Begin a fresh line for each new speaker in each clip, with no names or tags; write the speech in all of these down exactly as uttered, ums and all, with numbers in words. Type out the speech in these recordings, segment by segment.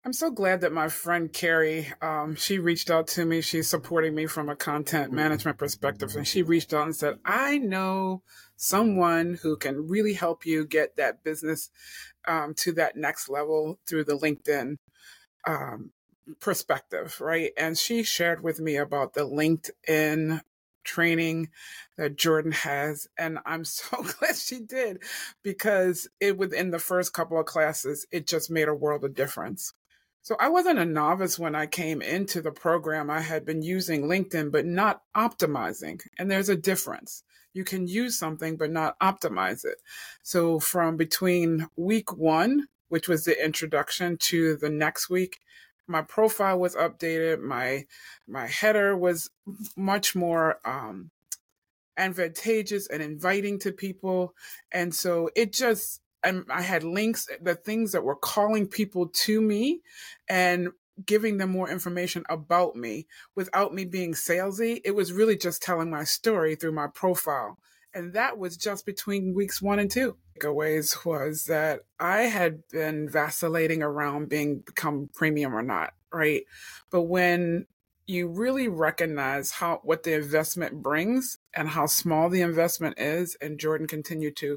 I'm so glad that my friend Carrie, um, she reached out to me. She's supporting me from a content management perspective. And she reached out and said, I know someone who can really help you get that business um, to that next level through the LinkedIn um, perspective, right? And she shared with me about the LinkedIn training that Jordan has. And I'm so glad she did because it within the first couple of classes, it just made a world of difference. So I wasn't a novice when I came into the program. I had been using LinkedIn, but not optimizing. And there's a difference. You can use something, but not optimize it. So from between week one, which was the introduction, to the next week, my profile was updated. My my header was much more um, advantageous and inviting to people. And so it just, and I had links, the things that were calling people to me and giving them more information about me without me being salesy. It was really just telling my story through my profile. And that was just between weeks one and two. Takeaways was that I had been vacillating around being become premium or not, right? But when you really recognize how what the investment brings and how small the investment is, and Jordan continued to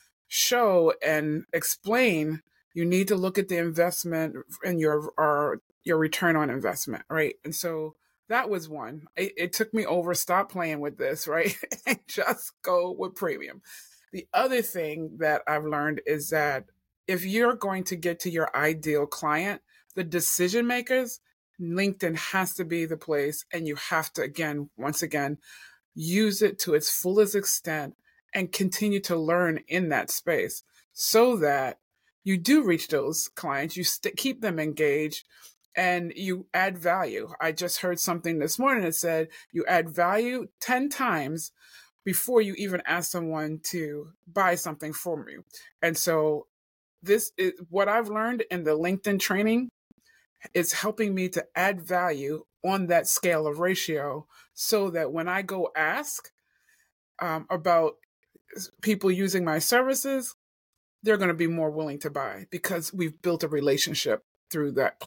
show and explain, you need to look at the investment and your or your return on investment, right? And so that was one. It, it took me over, stop playing with this, right? And just go with premium. The other thing that I've learned is that if you're going to get to your ideal client, the decision makers, LinkedIn has to be the place. And you have to, again, once again, use it to its fullest extent and continue to learn in that space so that you do reach those clients, you st- keep them engaged, and you add value. I just heard something this morning that said you add value ten times before you even ask someone to buy something from you. And so this is what I've learned in the LinkedIn training is helping me to add value on that scale of ratio so that when I go ask um, about people using my services, they're going to be more willing to buy because we've built a relationship through that.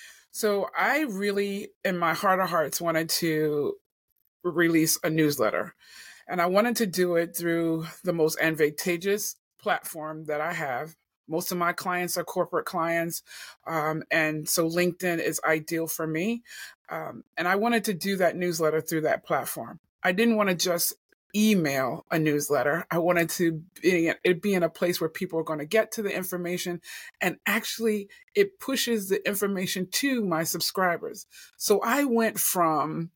So I really, in my heart of hearts, wanted to release a newsletter. And I wanted to do it through the most advantageous platform that I have. Most of my clients are corporate clients. Um, and so LinkedIn is ideal for me. Um, and I wanted to do that newsletter through that platform. I didn't want to just email a newsletter. I wanted to be, it be in a place where people are going to get to the information, and actually it pushes the information to my subscribers. So I went from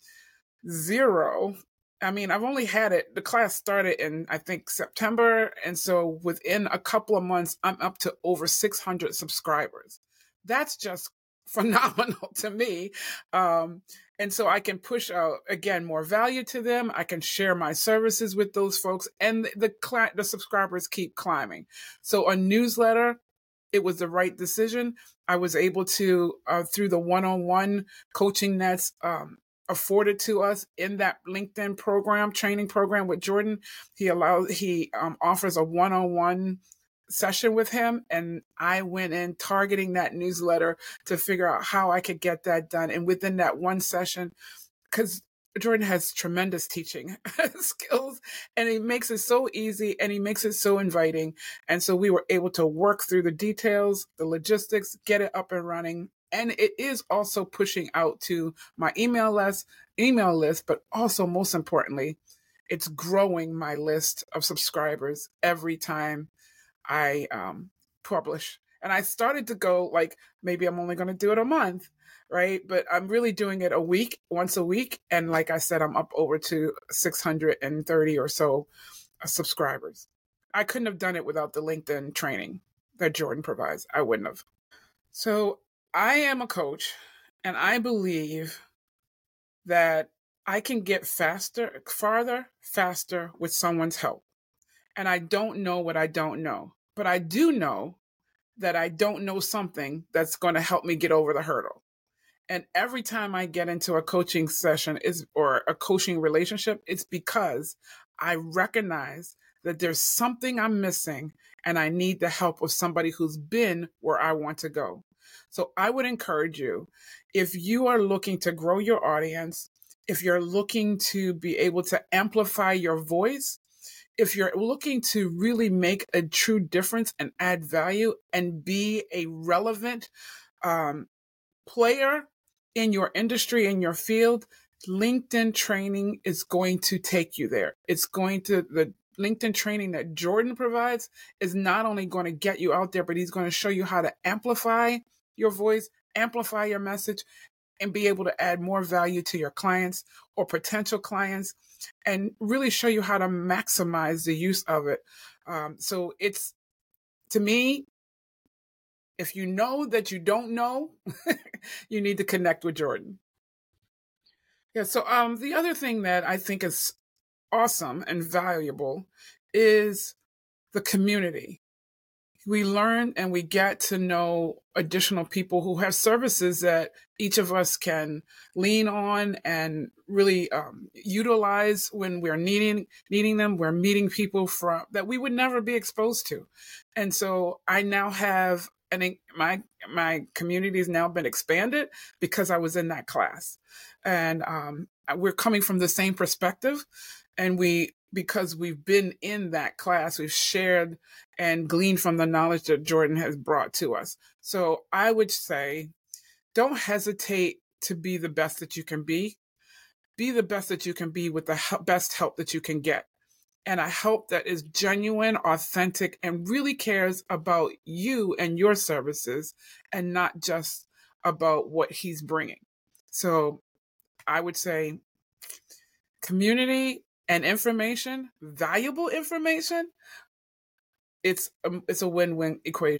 zero. I mean, I've only had it, the class started in, I think, September. And so within a couple of months, I'm up to over six hundred subscribers. That's just phenomenal to me. Um, and so I can push out, again, more value to them. I can share my services with those folks, and the, the, cli- the subscribers keep climbing. So a newsletter, it was the right decision. I was able to, uh, through the one-on-one coaching that's um, afforded to us in that LinkedIn program, training program with Jordan, he allows, he um, offers a one-on-one session with him. And I went in targeting that newsletter to figure out how I could get that done. And within that one session, because Jordan has tremendous teaching skills, and he makes it so easy and he makes it so inviting. And so we were able to work through the details, the logistics, get it up and running. And it is also pushing out to my email list, email list, but also most importantly, it's growing my list of subscribers every time I um, publish. And I started to go like, maybe I'm only going to do it a month, right? But I'm really doing it a week, once a week. And like I said, I'm up over to six hundred thirty or so uh, subscribers. I couldn't have done it without the LinkedIn training that Jordan provides. I wouldn't have. So I am a coach, and I believe that I can get faster, farther, faster with someone's help. And I don't know what I don't know, but I do know that I don't know something that's going to help me get over the hurdle. And every time I get into a coaching session is or a coaching relationship, it's because I recognize that there's something I'm missing and I need the help of somebody who's been where I want to go. So I would encourage you, if you are looking to grow your audience, if you're looking to be able to amplify your voice, if you're looking to really make a true difference and add value and be a relevant um, player in your industry, in your field, LinkedIn training is going to take you there. It's going to, the LinkedIn training that Jordan provides is not only going to get you out there, but he's going to show you how to amplify your voice, amplify your message, and be able to add more value to your clients or potential clients, and really show you how to maximize the use of it. Um, so it's, to me, if you know that you don't know, you need to connect with Jordan. Yeah. So um, the other thing that I think is awesome and valuable is the community. We learn and we get to know additional people who have services that each of us can lean on and really um, utilize when we're needing needing them. We're meeting people from that we would never be exposed to, and so I now have and my my community has now been expanded because I was in that class, and um, we're coming from the same perspective, and we. Because we've been in that class, we've shared and gleaned from the knowledge that Jordan has brought to us. So I would say, don't hesitate to be the best that you can be. Be the best that you can be with the best help that you can get. And a help that is genuine, authentic, and really cares about you and your services and not just about what he's bringing. So I would say community and information, valuable information, it's a, it's a win-win equation.